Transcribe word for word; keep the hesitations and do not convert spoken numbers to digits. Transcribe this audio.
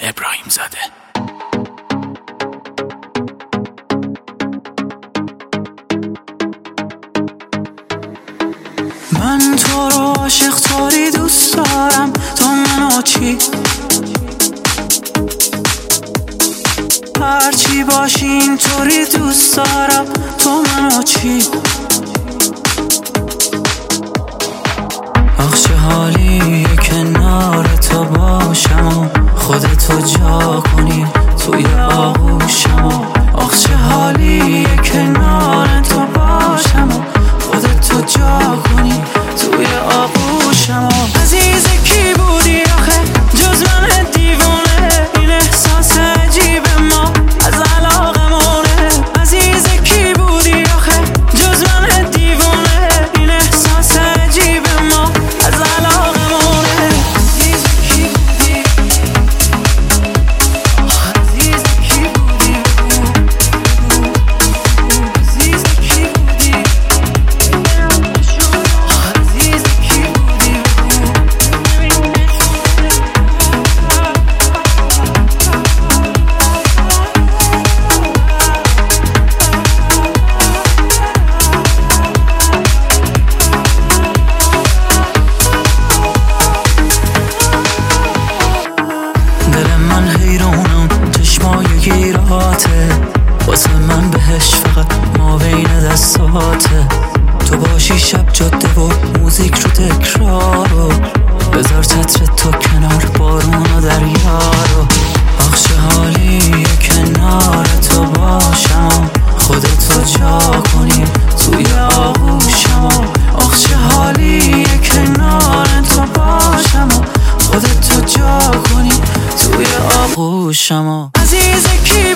ابراهیم زاده. من تو رو عاشق طوری دوست دارم، تو منو چی؟ هرچی باشی اینطوری دوست دارم، تو منو چی؟ آخ چه حالی کنار تو باشم و خودتو جا کنی توی آغوشم و آخ چه حالی کنار تو باشم و خودتو جا کنی توی آغوشم و عزیز کی بودی آخه جز من دیوونه؟ این احساس عجیب ما از علاقمونه. عزیز کی بودی آخه جز من دیوونه؟ این احساس عجیب ما از علاقمونه. عزیز کی بودی؟ عزیز کی بودی؟ عزیز کی بودی؟ عزیز کی بودی؟ دل من حیرونم چشمای گیراته، واسه من بهش فقط ما بین دستاته. تو باشی شب جاده و موزیک رو تکرارو، بذار چتر تو کنار بارون و دریا رو. آخ چه حالی کنار تو باشم و خودتو جا کنی توی آغوشم و آخ چه حالی کنار تو باشم و خودتو جا کنی توی آغوشم و عزیز کی